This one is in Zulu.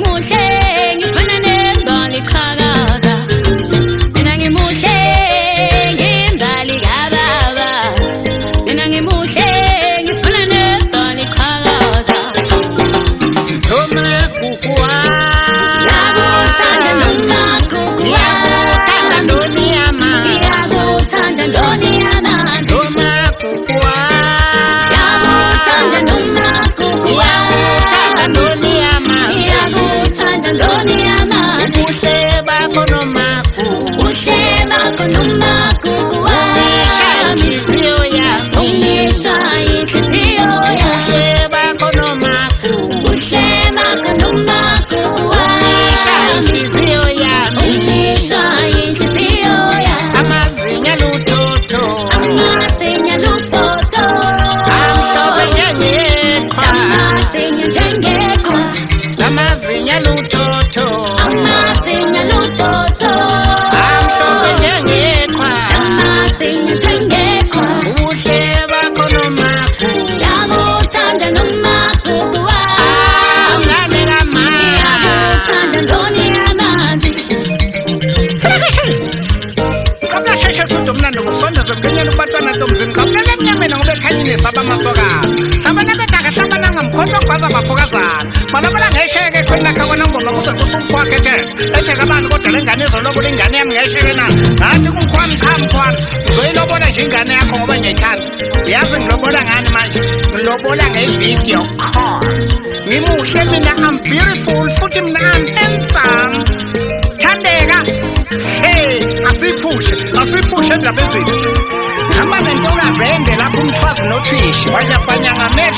ngimuhle ngifana nembali qhakaza mina ngimuhle ngimbali kababa mina ngimuhle ngifana nembali qhakaza noma kukwa yakuthanda noma kukwa yakuthanda ndoni yama yakuthanda ndoni yama noma kukwa yakuthanda noma kukwa yakuthanda ndoni yama yakuthanda ndoni yama ubuhle bakho noma uhle bakho noma kukwa inhliziyo yami ungisha inhliziyo yami ubuhle bakho noma uhle bakho noma kukwa inhliziyo yami ungisha inhliziyo yami amazinya luthotho amasinya luthotho amhlophe njengeqhwa amasinya njengeqhwa amazinya luthotho amasinya luthotho amhlophe njengeqhwa amasinya njengeqhwa ubuhle bakho noma yakuthanda noma kukwa angane kama yakuthanda ndoni yamanzi Kabla sheshe sudo mnando ngokusondeza mlinyana kubatwana ntombazini kabulele emnyameni ngoba ekhanyeni sabamasokana hlabana betaka hlabana ngamkhonto gwaza bafokazana malabala ngesheke khona lakha kona ngoma kuze kusukwakhe ethe kabani kodwa lengane izolobola ingane yami ngesheke na ngathi kumkhwami cha mkhwami uzoyilobola nje ingane yakho ngoba ngiyayithanda uyazi ngilobola ngani manje ngilobola nge-video call ngimuhle mina I'm beautiful futhi mina I'm handsome thandeka hey asiphushe indaba ezinto hamba nento ungavende lapho umthwazi nothishi wanyabanyanga